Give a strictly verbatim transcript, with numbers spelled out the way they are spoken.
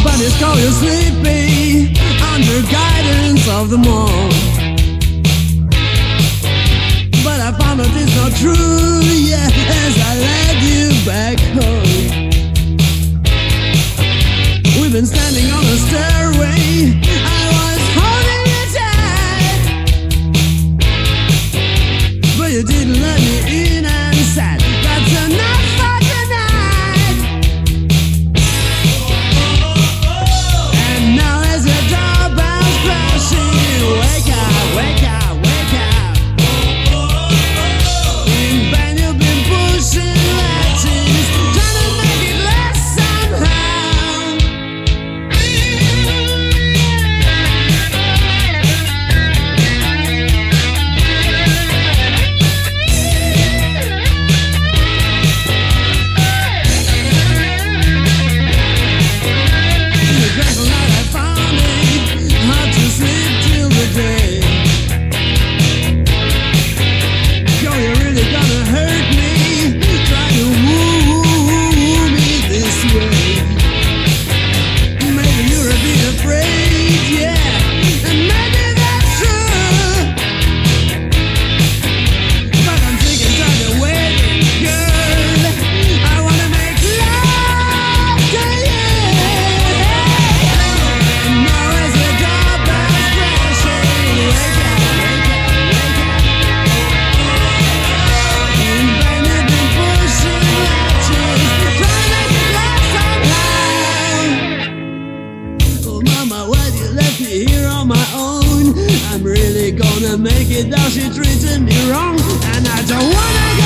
buddies call you sleepy under guidance of the moon. But I found out it's not true, yeah, as I led you back home. We've been standing on the stairway, I was holding you tight, but you didn't let me in and said, that's enough for tonight. And now as the doorbell's crashing, wake up, wake up, wake up. In bed you've been pushing latches, trying to make it last somehow. Here on my own, I'm really gonna make it. Now she treated me wrong, and I don't wanna